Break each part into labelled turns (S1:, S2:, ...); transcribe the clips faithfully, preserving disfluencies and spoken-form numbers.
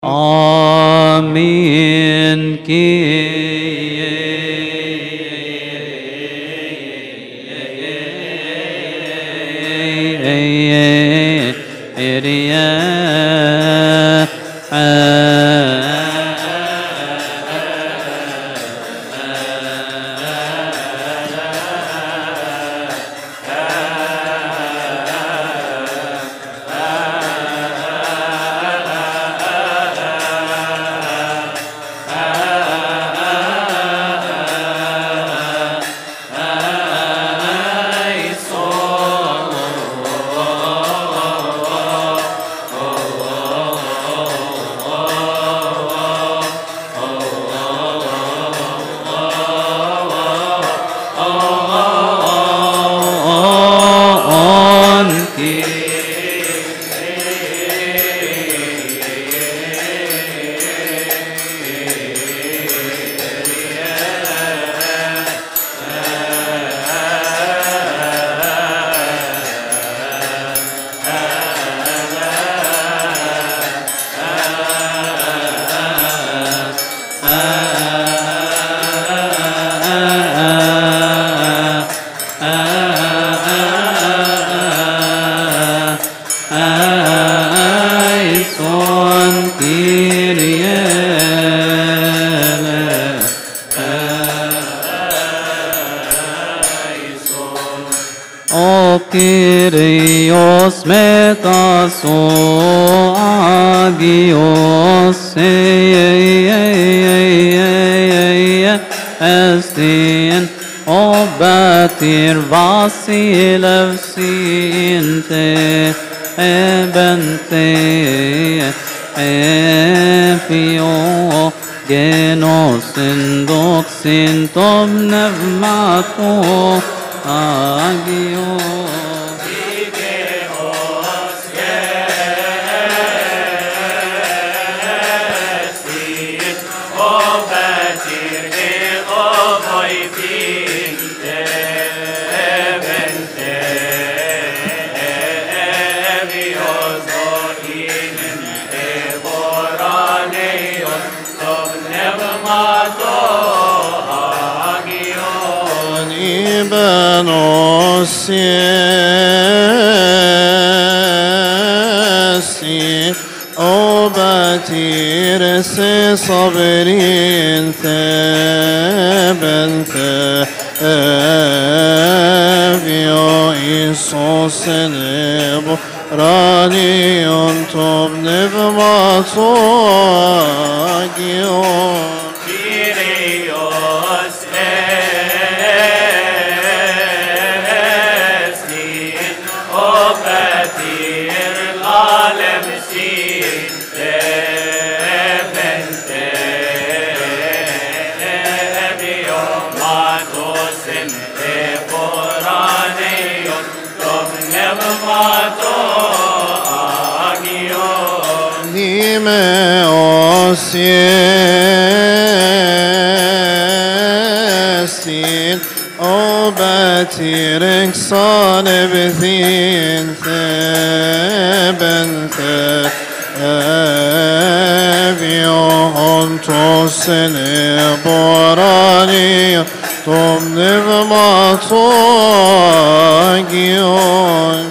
S1: آمين Kyrios metaso agios estin obatir vasilevsinte ebente efio genosin doxin tom nevmato agio
S2: Siesi obatir se sabrin theben thevio Isos nebo ranion tom nevmato agion Siestin obatir eksane bethin theben thevio ontosene borani tom nevmato agion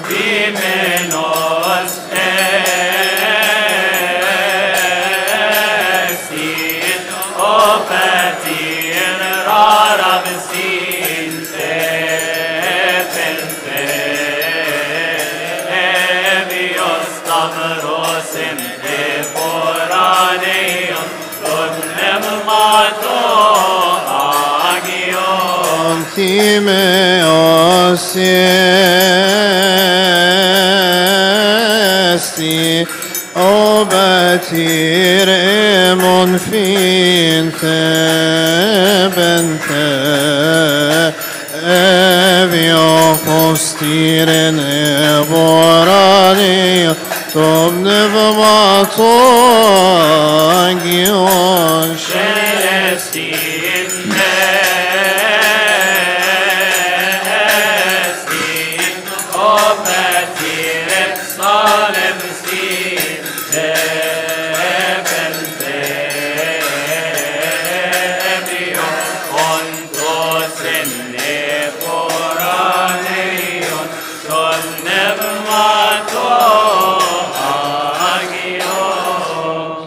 S2: Timeos esti obatir emon fin theben thevio postiren eborani tom nevmato agion
S3: Celestin Salem sin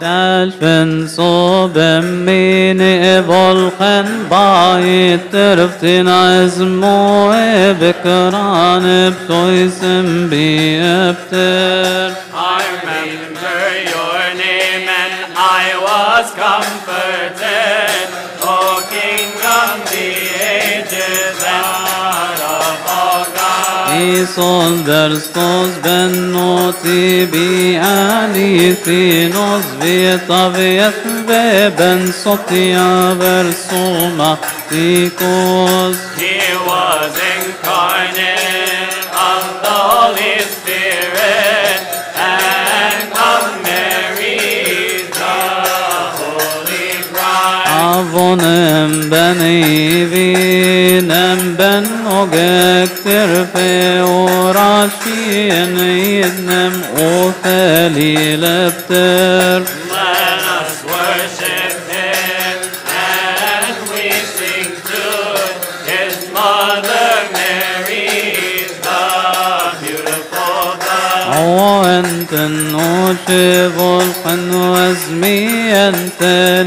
S1: Sälfen så bemini volken bayittir ftina izmo ebekran ebsoysem biyeptir.
S3: I remember your name and I was comforted. O King of the ages and God of all gods.
S1: Isos verstos bennoti bi alithinos vitaviet veben sotia versoma tikos.
S3: He was incarnate of the Holy Spirit and of Mary, the Holy Bride.
S1: Avonem ben ivinem ben ogek tirfe orashien idnem otheli lepter.
S3: Let us worship Him and we sing to His mother Mary, the beautiful bride.
S1: وانتن نوشف الخن وزمي انت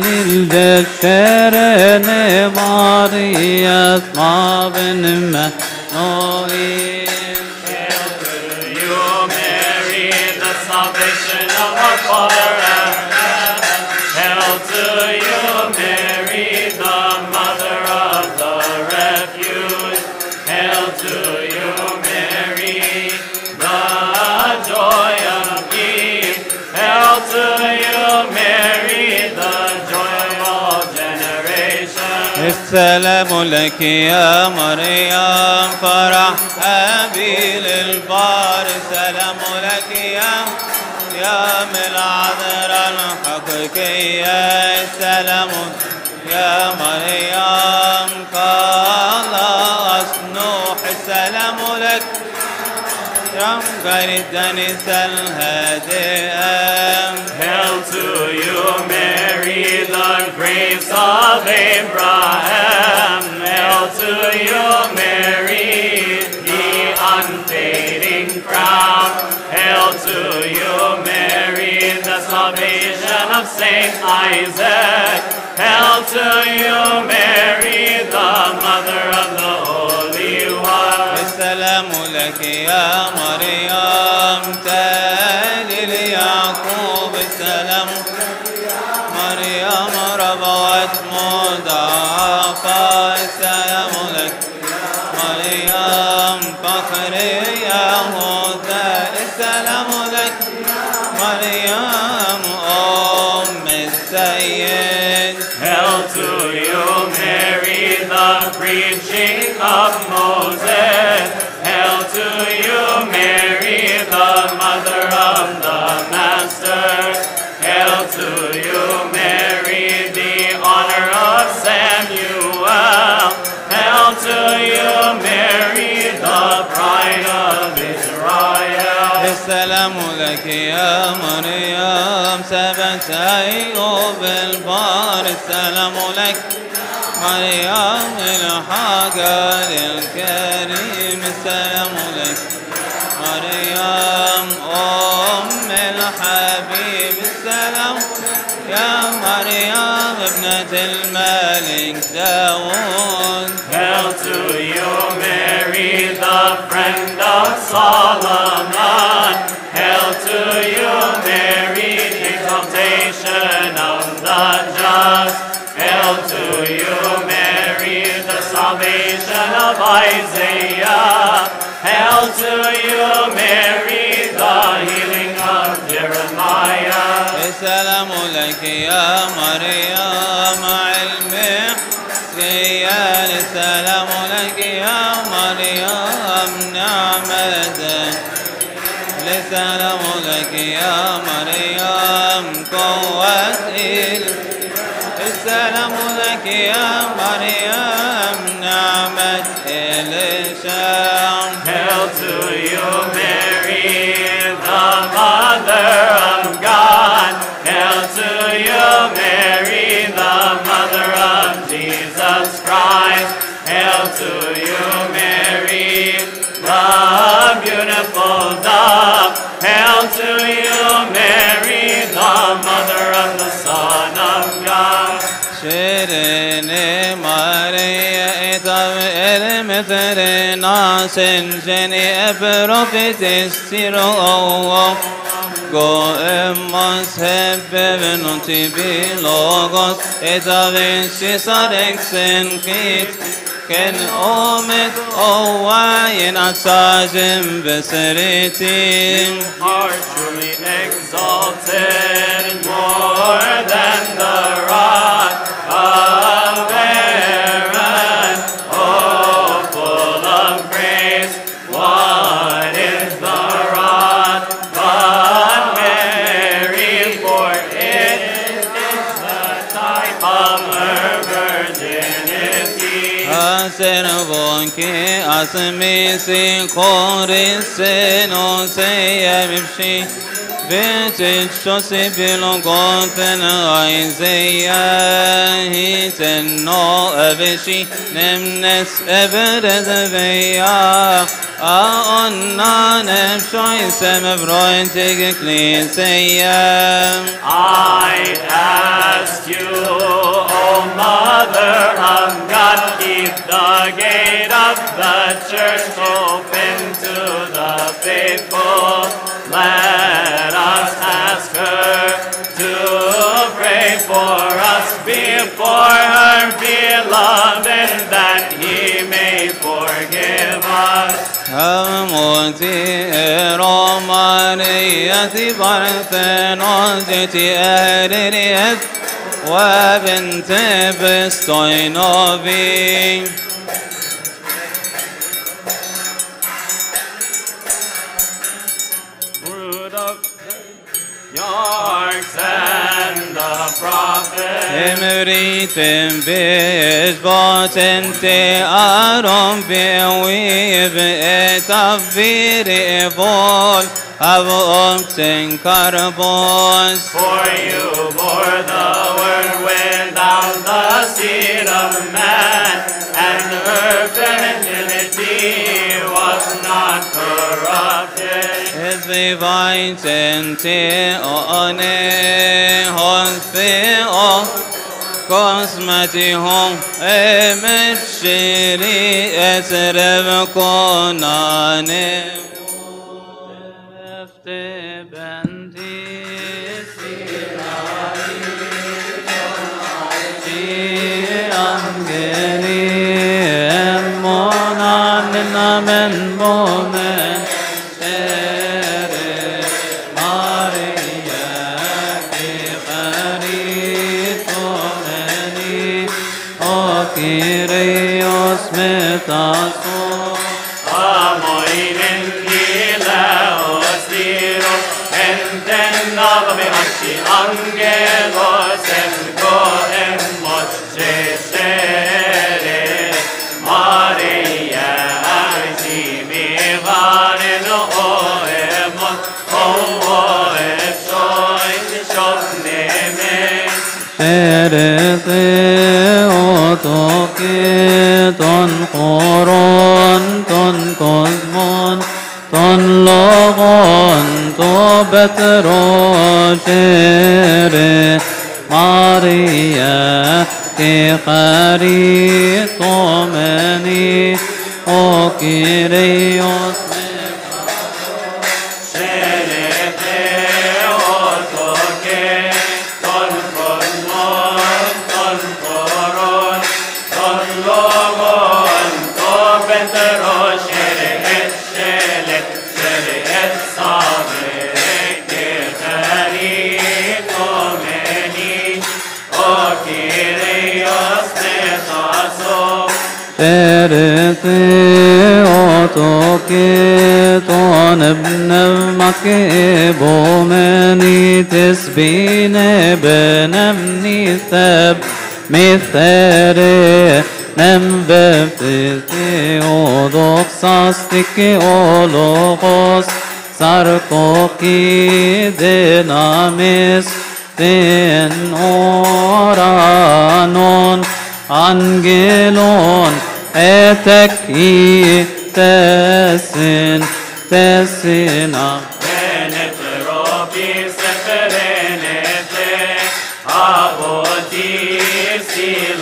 S1: للجشرين ماريا طابن منوئين.
S3: Hail to you, Mary, the salvation of our Father and heaven. Hail to you, Mary, the mother of the refuge. Hail to you, Mary, the joy of Eve. Hail to you, Mary, the joy of all generations.
S4: السلام لك يا مريم فرح أبي للبار. سلام لك يا يا من العذراء الحقيقية. السلام يا مريم خلاص نوح. السلام لك يا قريتني الهادئة.
S3: Hail to you, Mary, the grace of Abraham. Hail to you, Mary, the unfading crown. Hail to you, Mary, the salvation of Saint Isaac. Hail to you, Mary, the mother of the Holy One.
S4: السلام لك يا مريم تالي ليعقوب. السلام مريم ربوت مضاعفة. السلام لك مريم فخر يهوذا. السلام لك مريم أم السيد.
S3: Hail to you, Mary, the preaching of Moses. Hail to you, Mary, the mother of the Master. Hail to you, Mary, the honor of Samuel. Hail to you, Mary, the bride of Israel.
S4: السلام لك يا مريم سبت أيوب البار. السلام لك مريم الحاجة للكريم. السلام لك مريم أم الحبيب. السلام يا مريم ابنة الملك داود.
S3: Hail to you, Mary, the friend of Solomon. Hail to you, Mary, the exaltation of the just. Hail to you, Mary, the salvation of Isaiah. Hail to you, Mary, the healing of Jeremiah.
S4: السلام لك يا مريم علم سيال. السلام لك يا مريم نعمة. السلام لك يا مريم قوة. السلام لك يا مريم نعمة الشام.
S3: Hail to you, Mary, the mother of God. Hail to you, Mary, the mother of Jesus Christ. Hail to you, Mary, the beautiful dove. Hail to you, Mary, the mother of
S4: Irene Maria etav ermetere nasen jeni eprofitis tiro Go emmas hebben tibi logos etavin sisarexen kit Ken omet owayin atsajim beseritim
S3: Are truly exalted more than the rod of Aaron. Oh, full of grace, what is the rod but Mary? For it is the type of her virginity.
S4: Aservonki asmisi koriseno seyemipshi Vitit shosi bilogoten Isaiah hiten no evishi nemnes everezeveya Aonna nefshoy semevroin tigekliseya
S3: I ask you, O Mother of God, keep the gate of the church open to the faithful. Let us ask her to pray for us before her beloved, that he may forgive us.
S4: Hamuti romaniyati parthenositi eririyat wa binte bestoynovi
S3: Yorks and the prophets.
S4: Emritim bishbotente arom bewiv et aviri evol avomten karbos
S3: For you bore the word without the seed of man, and her virginity was not corrupted.
S4: Vivaitente one honfeo Cosmati hom emeshiri esrev konane
S1: Efte benti angeli emmonan namen momen Kyrios metasos
S3: Amoinen hileos diros, enten navme asci angelos en goemos cesere. Maria arsimi varen oemos, oes soit shopnemes.
S1: Erete otoke ton koron ton kosmon ton logon to betroshere Maria ke charito meni o Kyrios Erete otoke ton ebnevmak ebomeni tesbine benem nitheb mithere nem vefte odoxastike ologos sarkoki denamis ten oranon angelon etekki tesin tesina
S3: Venetropis et venete abotis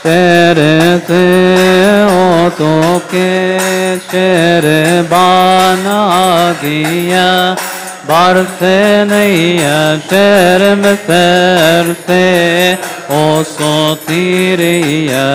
S1: شرثي أوتوكي شرباناقيا بارثنيا شرم ثرثي أوسوطيريا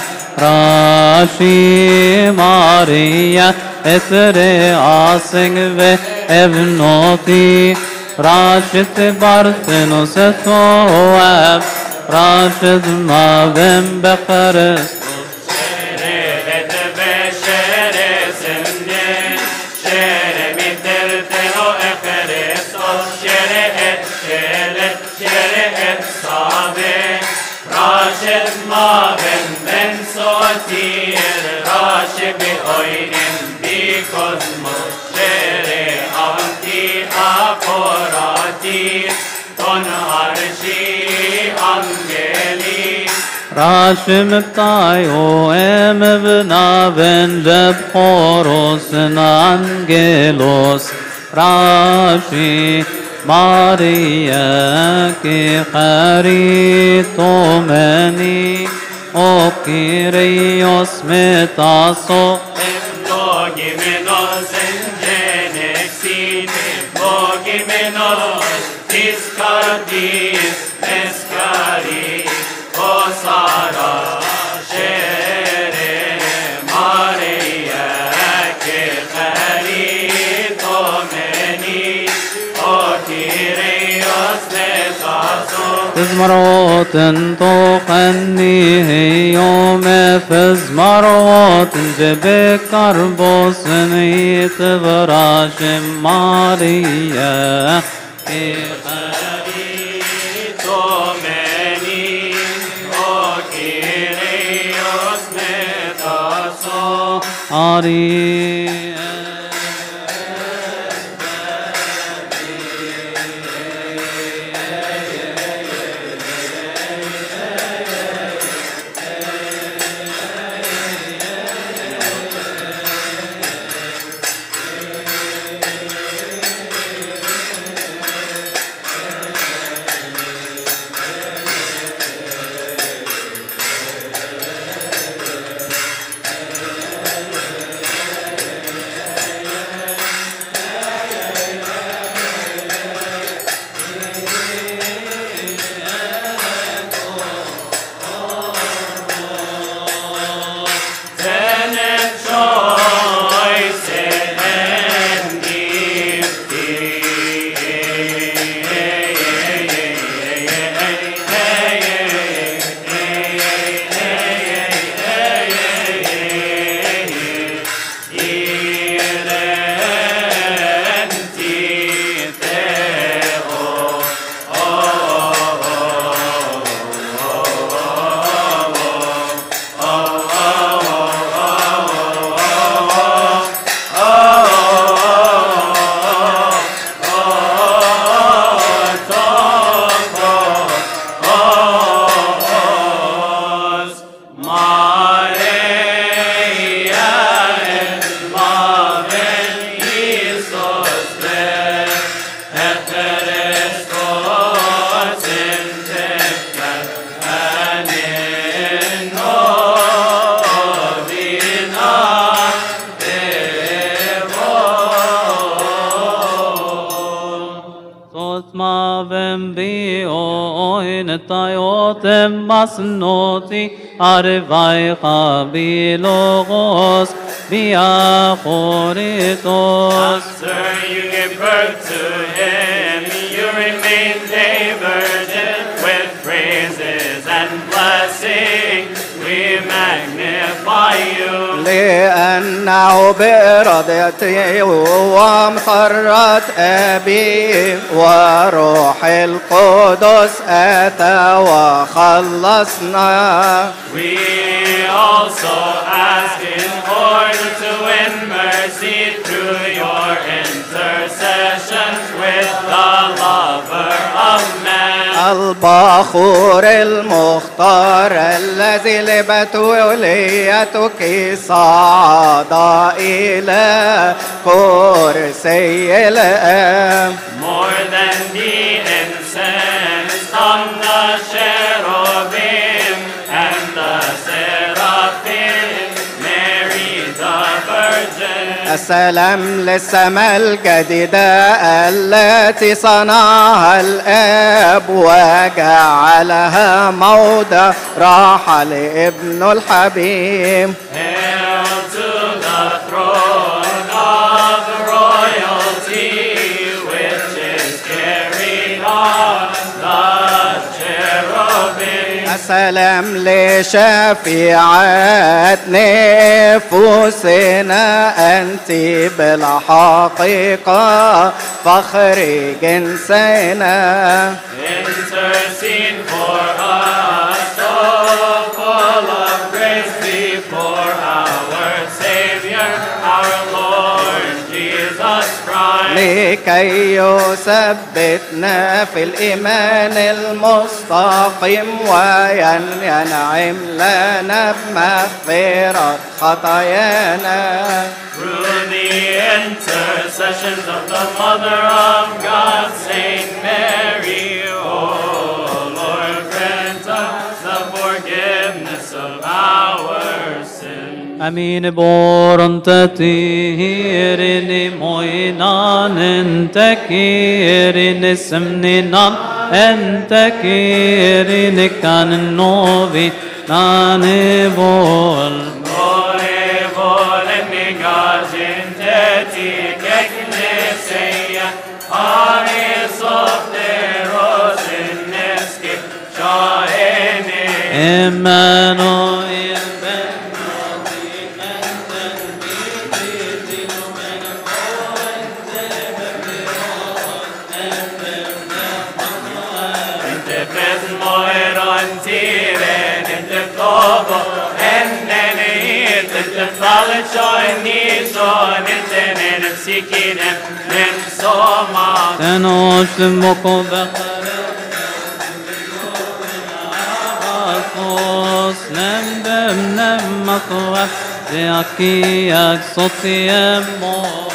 S1: راشي ماريا اثري آسنگ و ابنوتي راشت بارثنوس ثواب راشد ما بن بقرس
S3: شرقت بشر سنين شرق ترتنو اخرسوس شرقت شرقت شرقت صابي راشد ما بن بن صوتير راشد بأوين بكوزموس شرق أنتي أقراتي تنهرشي أنجلي
S1: راشم بتايو ام بنا بن جب خوروس نانجلوس راشي ماريا كي خريتو مني او كيريوس متاسو
S3: Bogi menos engenexin, bogi menos discardis, escari, osara, shere, Maria, que carito meni, o kyrios netaso.
S1: فزمروت توخني يوم فزمروت جبك كربوس نيت براش ماريا
S3: Carito meni, o kyrios netaso.
S1: عاري Tayotem masnoti arvai chabilogos biachoritos.
S3: After you give birth to him, you remain a virgin with praises and blessing. We magnify you.
S5: لأنه بإرادتي ومخرة أبي وروح القدس أتى وخلصنا.
S3: We also ask in order to win mercy through your intercessions with the lover of man.
S5: البخور المختار الذي لبتوليتك صعد إلى كرسي الآب.
S3: More than the incense from the cherubim and the
S5: السلام للسماء الجديدة التي صنعها الآب وجعلها موضع راحة لابنه الحبيب.
S3: Hail to the throne of royalty, which is carried on the cherubim.
S5: السلام لشفيعات نفوسنا أنت بالحقيقة فخر جنسنا.
S3: Intercede for us, so full of grace, before our Savior, our Lord Jesus Christ.
S5: لكي يثبتنا في الإيمان المستقيم وينعم لنا بمغفرة خطايانا.
S3: Through the intercessions of the Mother of God, Saint Mary, O Lord, grant us the forgiveness of our sins.
S1: Amin boron tatirin moinan entakirin semninan entakirin kan novi nanevol. Emmanuel ben تنوش مقبقر نم بم نم مطوح ذاكيك صوتي يمو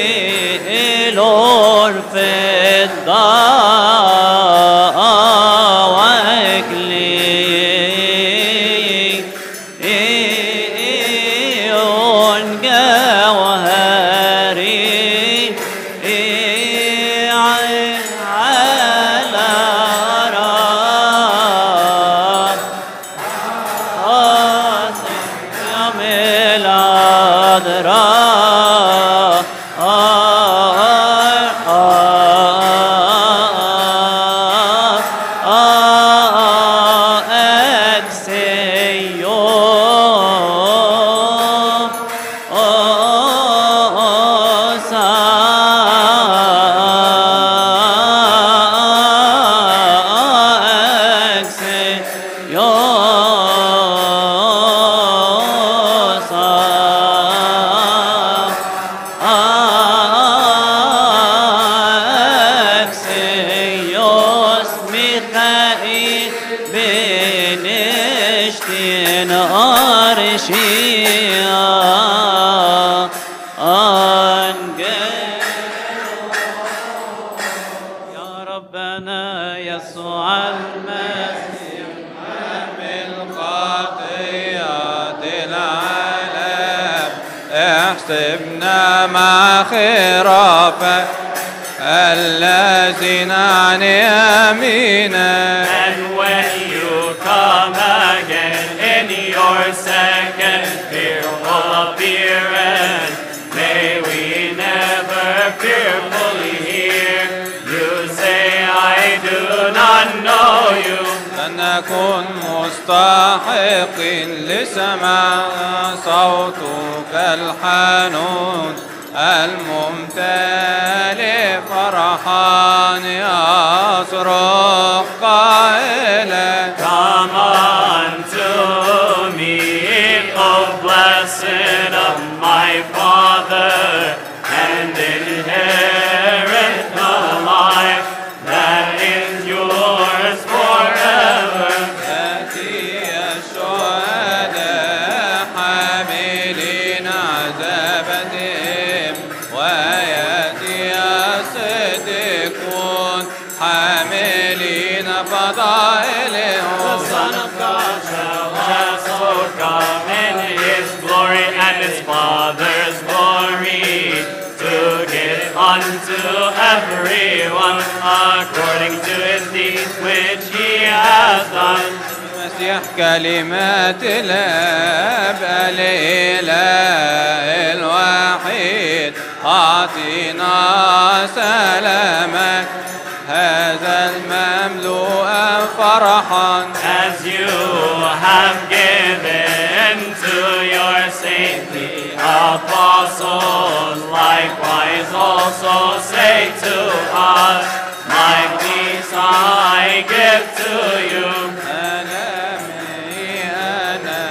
S1: الدار يسوع المسيح
S4: من خطيات العالم احسبنا مع خرافة الذين عن يمينك.
S3: And when you come again in your second fearful appearance, may we never fearfully hear you say, I do not know you.
S4: أن نكون مستحقين لسماع صوتك الحنون الممتلئ فرحا يصرخ قائلا
S3: Come unto me, O blessed of my Father, and inherit the life that endures forever.
S4: يأتي الشهداء حاملين عذابهم ويأتي الصديقون حاملين فضائلهم.
S3: The Son of God shall also come in his glory and his Father's glory, to give unto everyone according to his deeds which he has done.
S4: المسيح كلمات الآب الإله الوحيد أعطينا سلامك هذا المملوء فرحا.
S3: As you have given to your saintly apostles, likewise also say to us, my peace I give to you.
S4: ألمي أنا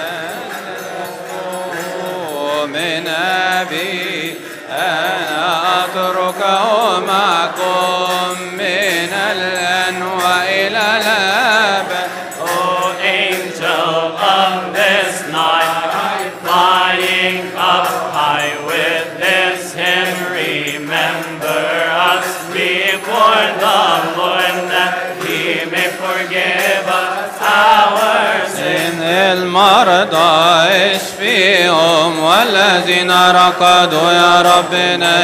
S4: من أبي أنا أتركه معكم من الآن وإلى الأبد.
S3: O angel of this night, flying up high with this hymn, remember us before the Lord, that he may forgive us our sins.
S4: إن المرضى اشفيهم والذين رقدوا يا رب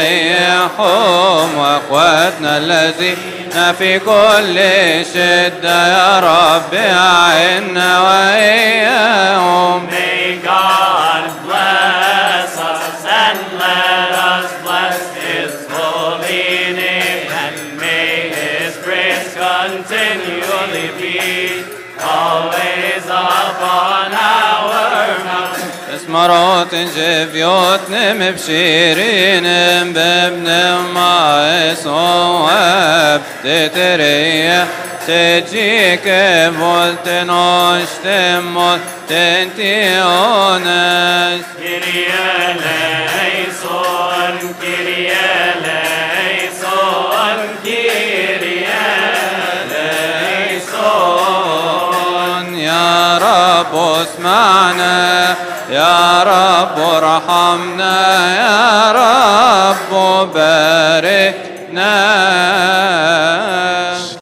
S4: نيحهم واخواتنا الذين في كل شدة يا رب أعنا وإياهم.
S3: May God bless us and let us bless his holy name, and may his grace continually be always upon our mouth.
S4: اسمرات جفيوت نم بشيرين بابن مايس واب تتريا تجيك فولت نوش تموت تنتيونس.
S3: Kyrie eleison, Kyrie eleison, Kyrie eleison.
S4: يا رب اسمعنا يا رب ارحمنا. ارحمنا يا رب باركنا